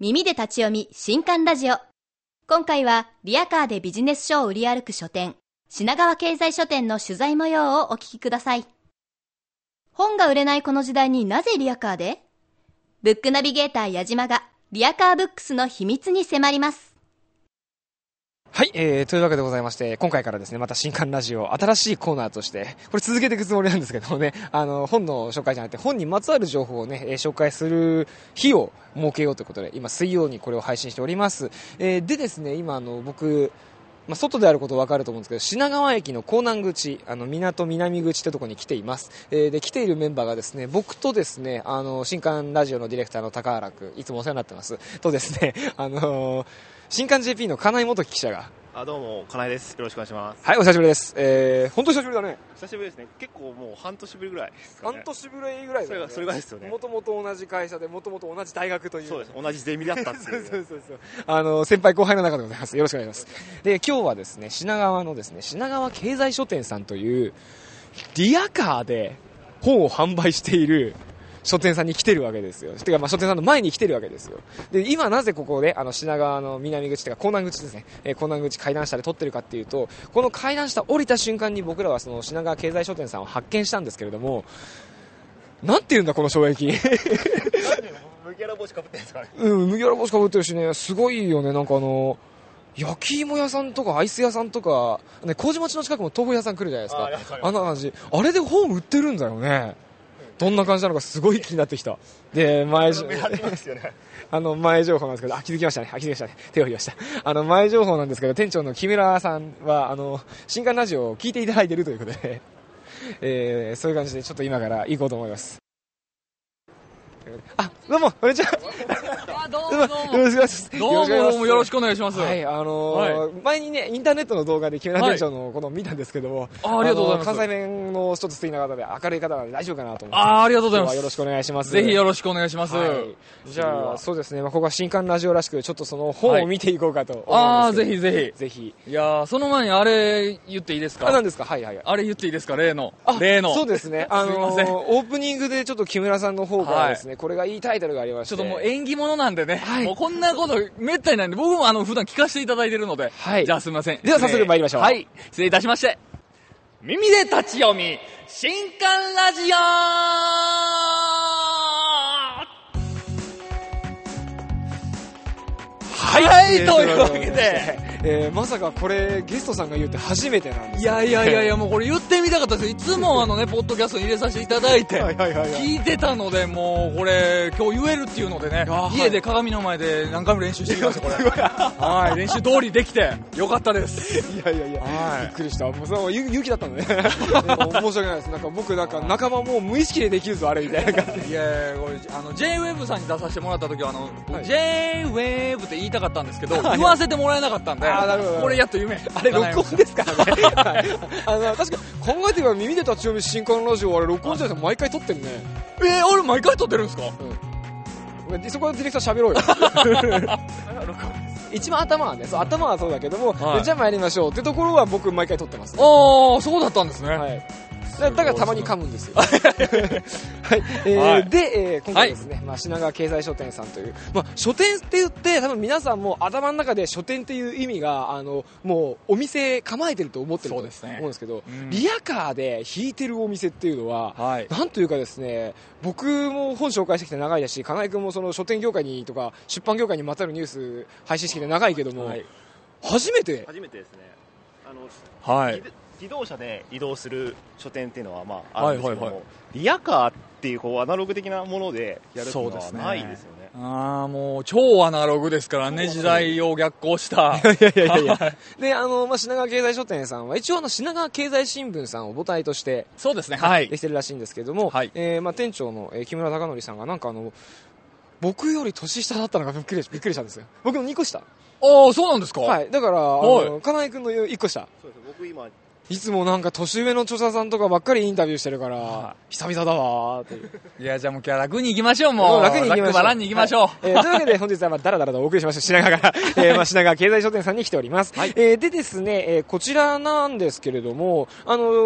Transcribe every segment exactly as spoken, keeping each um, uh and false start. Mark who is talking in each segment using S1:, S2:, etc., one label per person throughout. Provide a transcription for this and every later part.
S1: 耳で立ち読み新刊ラジオ。今回はリヤカーでビジネス書を売り歩く書店、品川経済書店の取材模様をお聞きください。本が売れないこの時代になぜリヤカーで？ブックナビゲーター矢島がリヤカーブックスの秘密に迫ります。
S2: はい、えー、というわけでございまして、今回からですね、また新刊ラジオ、新しいコーナーとして、これ続けていくつもりなんですけどもね、あの、本の紹介じゃなくて、本にまつわる情報をね、えー、紹介する日を設けようということで、今、水曜にこれを配信しております。えー、でですね、今、あの、僕、まあ、外であること分かると思うんですけど、品川駅の港南口、あの、港南口というところに来ています。えー、で、来ているメンバーがですね、僕とですね、あの、新刊ラジオのディレクターの高原君、いつもお世話になってます。とですね、あのー、新刊 ジェーピー の金井元樹記者が、
S3: あ、どうも金井です。よろしくお願いします。
S2: はい、お久しぶりです。えー、本当に久しぶりだね。
S3: 久しぶりですね。結構もう半年ぶりぐらいですかね。
S2: 半年ぶりぐらいだよね。
S3: それがそれがですよね。
S2: もともと同じ会社で、もともと同じ大学という。
S3: そうです。同じゼミだったっていう。
S2: そうそうそう。あの先輩後輩の中でございます。よろしくお願いします。で、今日はですね、品川のですね、品川経済書店さんというリヤカーで本を販売している書店さんに来てるわけですよ。てか、まあ、書店さんの前に来てるわけですよ。で、今なぜここで、あの、品川の南口というか、港南口ですね、えー、港南口階段下で撮ってるかっていうと、この階段下降りた瞬間に僕らはその品川経済書店さんを発見したんですけれども、なんて言うんだ、この衝撃。
S3: 麦わら帽子かぶってるんですかね。
S2: うん、麦わら帽子かぶってるしね、すごいよね、なんかあの、焼き芋屋さんとかアイス屋さんとか、ね、麹町の近くも豆腐屋さん来るじゃないですか。あ, あんな感じ。あれで本売ってるんだよね。どんな感じなのかすごい気になってきた。で、前情報、あの、前情報なんですけど、あ、気づきましたね。あ、気づきましたね。手を振りました。あの、前情報なんですけど、店長の木村さんは、あの、新刊ラジオを聞いていただいているということで、えー、そういう感じでちょっと今から行こうと思います。あ、どうも、こんにちは。
S4: あ、どうもどうも。
S2: よろしくお願いします。
S4: どうもよろしくお願いします。
S2: はい、あのーはい、前にね、インターネットの動画で木村店長のことを見たんですけども、はい、
S4: あ, ありがとうございます。
S2: 関西弁のちょっと素敵な方で明るい方なので大丈夫かなと思って。
S4: あ, ありがとうございます。
S2: よろしくお願いします。
S4: ぜひよろしくお願いします。はい、
S2: じゃあ、そうですね、まあ、ここは新刊ラジオらしく、ちょっとその本を見ていこうかと思うんですけど、
S4: はい、ああ、ぜひぜひ。
S2: ぜひ。
S4: いやその前にあれ言っていいですか？
S2: あ、何ですか？はいはいはい。
S4: あれ言っていいですか？例の。例の。
S2: そうですね。あのー、オープニングでちょっと木村さんの方からですね、はい、これがいいタイトルがありまして。
S4: ちょっともう縁起物なんでね、
S2: はい、
S4: もうこんなことめったにないんで、僕もあの普段聞かせていただいているので、はい、じゃあすみません。
S2: では早速参りましょう。
S4: はい、失礼いたしまして。耳で立ち読み新刊ラジオ。はい、はい、というわけで。
S2: えー、まさかこれゲストさんが言うって初めてなんです、ね、
S4: いやいやいやいや、もうこれ言ってみたかったです。いつもあのねポッドキャストに入れさせていただいて聞いてたので、もうこれ今日言えるっていうのでね、家で鏡の前で何回も練習してきました。これはい、練習通りできてよかったです。
S2: いやいやいや、はい、びっくりした。もうその勇気だったのね。申し訳ないです。なんか僕なんか仲間もう無意識でできるぞあれみたいな感じ。
S4: いやいや、これあの ジェイウェブ さんに出させてもらった時はあの、はい、ジェイウェブ って言いたかったんですけど、言わせてもらえなかったんで、あ、なるほど、これやっと夢。
S2: あれ録音ですからね。はい、あの確か考えてみれば耳で立ち読み新刊ラジオあれ録音じゃないですか。毎回撮ってるね。
S4: えー、あれ毎回撮ってるんですか？
S2: うん。そこでディレクター喋ろうよ。一番頭はね、そう頭はそうだけども、はい、じゃあ参りましょうってところは僕毎回撮ってます、ね。
S4: ああ、そうだったんですね。
S2: はい。だからたまに噛むんですよ。はい、えーはい、で、えー、今回ですね、はい、まあ、品川経済書店さんという、まあ、書店って言って多分皆さんも頭の中で書店っていう意味があのもうお店構えてると思ってると思うんですけど、ね、うん、リヤカーで引いてるお店っていうのは、はい、なんというかですね、僕も本紹介してきて長いだし、金井君もその書店業界にとか出版業界にまつわるニュース配信してきて長いけども、はい、初めて
S3: 初めてですね。あの、はい、自動車で移動する書店っていうのはまああるんですけども、はいはいはい、リヤカーっていうこうアナログ的なものでやるっていうのはないですよね。
S4: ああ、もう超アナログですからね、時代を逆行した。
S2: いやいやいやいや。で、あの、まあ、品川経済書店さんは一応あの品川経済新聞さんを母体として、
S4: そうですね、はい、
S2: できてるらしいんですけども、はい、えー、まあ、店長の、えー、木村貴則さんがなんかあの僕より年下だったのがびっくりびっくりしたんですよ。僕のにこ下。あ
S4: あ、そうなんですか。
S2: はい、だから、はい、あの金井君のいっこ下。
S3: そうです。僕今
S2: いつもなんか年上の著者さんとかばっかりインタビューしてるから、久々だわーっていう。
S4: いや、じゃあもう今日は楽に行きましょう、もう。楽に行きましょう。楽バランに行きましょう。はい、
S2: えー、というわけで本日はまあダラダラとお送りしました品川から、えー、まあ品川経済書店さんに来ております。はい、えー、でですね、えー、こちらなんですけれども、あの、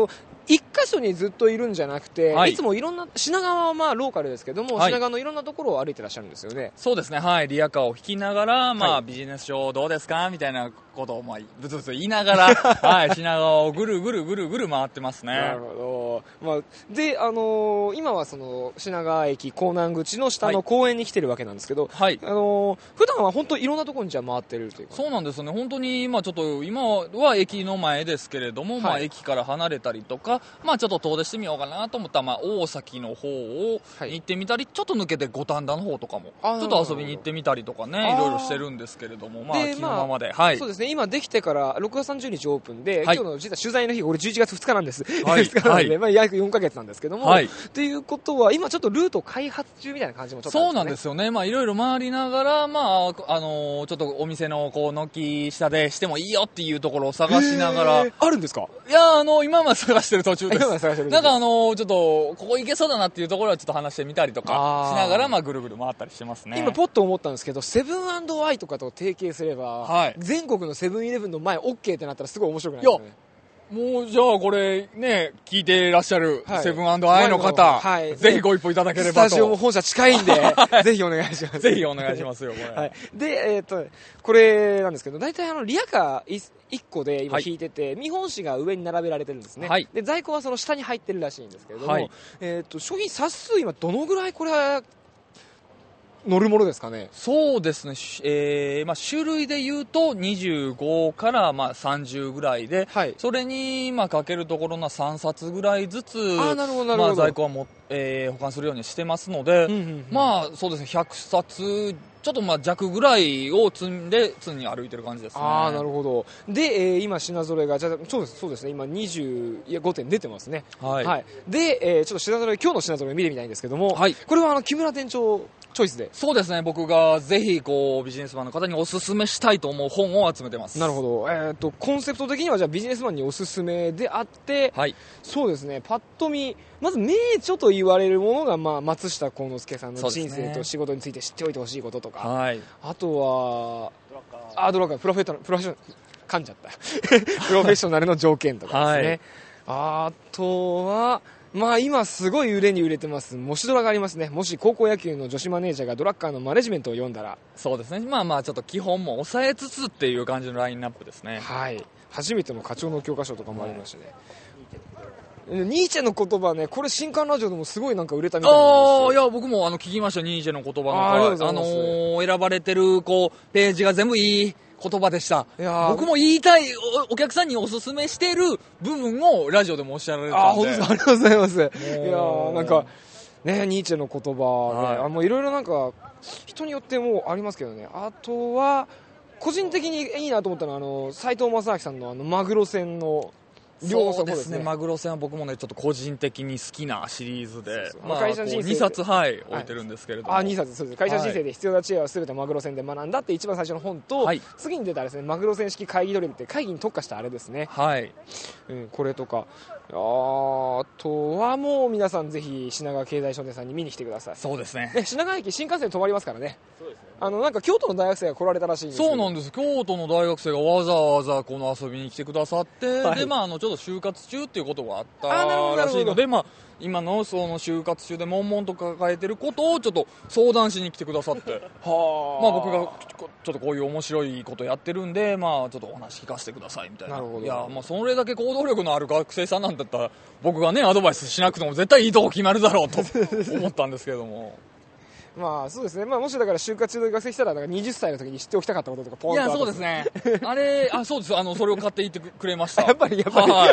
S2: 一箇所にずっといるんじゃなくて、
S4: はい、
S2: いつもいろんな、品川はまあローカルですけども、はい、品川のいろんなところを歩いてらっしゃるんですよね。
S4: そうですね、はい、リヤカーを引きながら、まあ、はい、ビジネス書どうですかみたいなことを、まあ、ぶつぶつ言いながら、はい、品川をぐるぐるぐるぐる回ってますね。
S2: なるほど。まあ、で、あのー、今はその品川駅港南口の下の公園に来てるわけなんですけど、はい、あのー、普段は本当いろんなところにじゃあ回ってるというか。
S4: そうなんですよね。本当に今ちょっと今は駅の前ですけれども、はい、まあ駅から離れたりとか、まあちょっと遠出してみようかなと思ったら、まあ大崎の方を行ってみたり、はい、ちょっと抜けて五反田の方とかもちょっと遊びに行ってみたりとかね、いろいろしてるんですけれども、まあ昨日ままで、はい、
S2: そうですね。今できてからろくがつさんじゅうにちオープンで、はい、今日の実は取材の日俺じゅういちがつふつかなんです。はい、ふつかなんで、はい、まあ約よんかげつなんですけども、はい、ということは今ちょっとルート開発中みたいな感じもちょっとあるんですね。
S4: そうなんですよね。まあいろいろ回りながら、まああのー、ちょっとお店のこう軒下でしてもいいよっていうところを探しながら。
S2: あるんですか？
S4: いや、あの今は探してる途中です。
S2: 今は探してる。
S4: なんかあのー、ちょっとここ行けそうだなっていうところはちょっと話してみたりとかしながら、まあぐるぐる回ったりしてますね。
S2: 今ポッと思ったんですけど、セブン&アイとかと提携すれば、はい、全国のセブンイレブンの前 OK ってなったらすごい面白くないですかね。
S4: もうじゃあこれね聞いていらっしゃるセブン&アイの方、はい、ぜひご一報いただければと。
S2: スタジオも本社近いんでぜひお願いします。
S4: ぜひお願いしますよこれ、
S2: はい、で、えー、っとこれなんですけど、大体あのリヤカーいっこで今引いてて、はい、見本紙が上に並べられてるんですね、はい、で在庫はその下に入ってるらしいんですけれども、はい、えー、っと商品冊数今どのぐらいこれは乗るものですかね。
S4: そうですね、えーまあ、種類でいうとにじゅうごからまあさんじゅうぐらいで、はい、それにまあかけるところのさんさつぐらいずつ
S2: あなるほどなるほど、
S4: まあ、在庫はも、えー、保管するようにしてますので、うんうんうん、まあそうですねひゃくさつちょっとまあ弱ぐらいを積んで常に歩いてる感じですね。
S2: ああなるほど。で、えー、今品揃えがじゃそうですそうですね今にじゅうごてん出てますね。はい、はい、で、えー、ちょっと品揃え今日の品揃え見てみたいんですけども、はい、これはあの木村店長チョイスで。
S4: そうですね、僕がぜひこうビジネスマンの方におすすめしたいと思う本を集めてます。
S2: なるほど。えー、とコンセプト的にはじゃあビジネスマンにおすすめであって、はい、そうですね、パッと見まず名著と言われるものが、まあ、松下幸之助さんの人生と仕事について知っておいてほしいこととか、はい、あとはあドラッカープロフェットプロフェッショナル噛んじゃったプロフェッショナルの条件とかですね、はい、あとはまあ今すごい売れに売れてますもしドラがありますね。もし高校野球の女子マネージャーがドラッカーのマネジメントを読んだら。
S4: そうですね、まあまあちょっと基本も抑えつつっていう感じのラインナップですね。
S2: はい、初めての課長の教科書とかもありましたね、はい、ニーチェの言葉ね、これ新刊ラジオでもすごいなんか売れたみたいなんですよ。
S4: ああ、いや僕もあの聞きました。ニーチェの言葉のあ、あのー、選ばれてるこうページが全部いい言葉でした。いや僕も言いたい お, お客さんにおすすめしてる部分をラジオでもおっしゃられたんで。あ、
S2: 本当ですか。ありがとうございます。いやなんかね、ニーチェの言葉ね、はい、あもういろいろなんか人によってもありますけどね。あとは個人的にいいなと思ったのはあの斉藤正明さんのあのマグロ船の
S4: そうですね、マグロ船は僕もねちょっと個人的に好きなシリーズで、そうそう、まあ、会社人生にさつ、はい、置いてるんですけれども、
S2: はい、あにさつそうです。会社人生で必要な知恵は全てマグロ船で学んだって一番最初の本と、はい、次に出たですねマグロ船式会議ドリルって会議に特化したあれですね、はい、うん、これとかあとはもう皆さんぜひ品川経済書店さんに見に来てください。
S4: そうですね、
S2: ね、品川駅新幹線止まりますからね。そうですね、あのなんか京都の大学生が来られたらしいんですけど。
S4: そうなんです、京都の大学生がわざわざこの遊びに来てくださって、はい、でまああのちょっと就活中っていうことがあったらしいので、まあ今のその就活中で悶々と抱えてることをちょっと相談しに来てくださってはまあ僕がちょっとこういう面白いことやってるんで、まあちょっとお話聞かせてくださいみたいな。なるほど。いや、まあそれだけ行動力のある学生さんなんだったら僕がねアドバイスしなくても絶対いいとこ決まるだろうと思ったんですけれども
S2: まあそうですね、まあ、もしだから就活中で学生したらなんかはたちの時に知っておきたかったこととかポンとあった。
S4: いやそうですねあれあそうですあのそれを買っていってくれました
S2: やっぱりやっぱり、はい、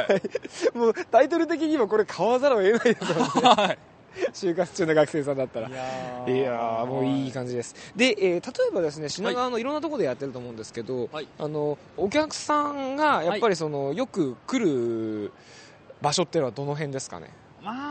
S2: もうタイトル的にもこれ買わざるを得ないですよね、はい就活中の学生さんだったらいやー、いやーもういい感じです。で、えー、例えばですね品川のいろんなところでやってると思うんですけど、はい、あのお客さんがやっぱりその、はい、よく来る場所っていうのはどの辺ですかね。
S4: ま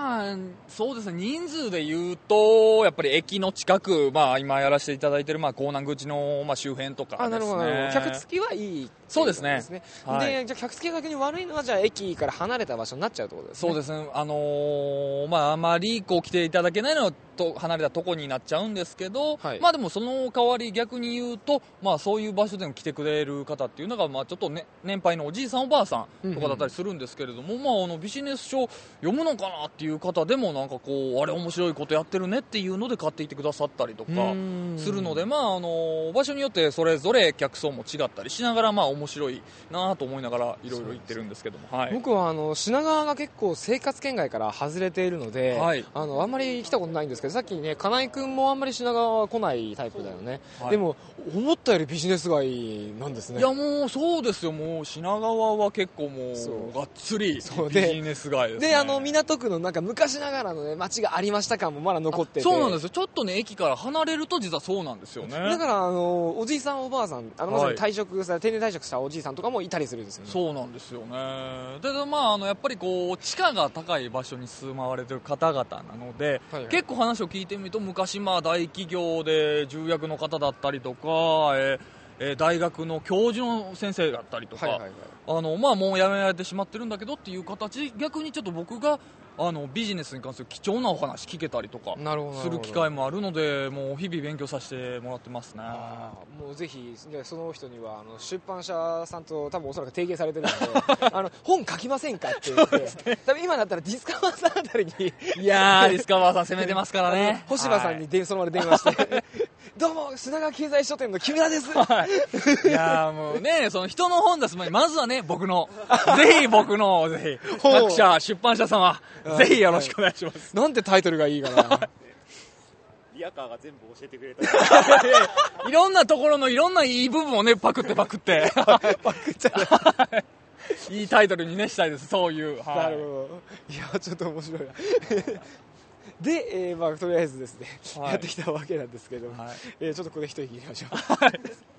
S4: まあそうですね、人数で言うとやっぱり駅の近く、まあ、今やらせていただいている、まあ、港南口の、まあ、周辺とかですね。あ、なるほどなるほど。
S2: 客付きはいい、
S4: そうですね。
S2: はい、でじゃあ客付きが逆に悪いのはじゃあ駅から離れた場所になっちゃうってことですね。
S4: そうですね、あのーまあ、あまりこう来ていただけないのはと離れたとこになっちゃうんですけど、はい、まあ、でもその代わり逆に言うと、まあ、そういう場所でも来てくれる方っていうのが、まあ、ちょっと、ね、年配のおじいさんおばあさんとかだったりするんですけれども、うんうん、まあ、あのビジネス書読むのかなっていう方でもなんかこうあれ面白いことやってるねっていうので買っていってくださったりとかするので、まあ、あの場所によってそれぞれ客層も違ったりしながら、まあ、面白いなと思いながらいろいろ言ってるんですけども、はい、
S2: 僕はあの品川が結構生活圏外から外れているので、はい、あのあんまり来たことないんですけど、さっきね金井君もあんまり品川は来ないタイプだよね、はい、でも思ったよりビジネス街なんですね。
S4: いやもうそうですよ、もう品川は結構もうがっつりビジネス街ですね。
S2: で、あの港区のなんか昔ながらの、ね、街がありました感もまだ残ってて、
S4: そうなんですよ、ちょっとね駅から離れると実はそうなんですよね。
S2: だからあのおじいさんおばあさん、あのまさに退職さ、はい、定年退職したおじいさんとかもいたりするんですよね。
S4: そうなんですよね。で、まあ、あのやっぱりこう地価が高い場所に住まわれてる方々なので、はいはい、結構話を聞いてみると昔まあ大企業で重役の方だったりとか、えーえー、大学の教授の先生だったりとか、はいはいはい、あのまあ、もう辞められてしまってるんだけどっていう形、逆にちょっと僕があのビジネスに関する貴重なお話聞けたりとかする機会もあるので、もう日々勉強させてもらってますね。
S2: あ、もうぜひその人にはあの出版社さんと多分おそらく提携されてるのであの本書きませんかって言って、多分今だったらディスカバーさんあたりに
S4: いやーディスカバーさん攻めてますからね。
S2: 星葉さんにで、はい、その場で電話してどうも品川経済書店の木村です、はい、
S4: いやーもうね、その人の本出す前にまずはね僕のぜひ僕のぜひ各社出版社様ぜひよろしくお願いします。
S2: なんてタイトルがいいかな
S3: リアカーが全部教えてくれた
S4: いろんなところのいろんないい部分をねパクってパクって
S2: パクっちゃ
S4: ういいタイトルにねしたいです。そういう、
S2: はい、なるほど。いやちょっと面白いなで、えーまあ、とりあえずですね、はい、やってきたわけなんですけど、はい、えー、ちょっとここで一息入れましょう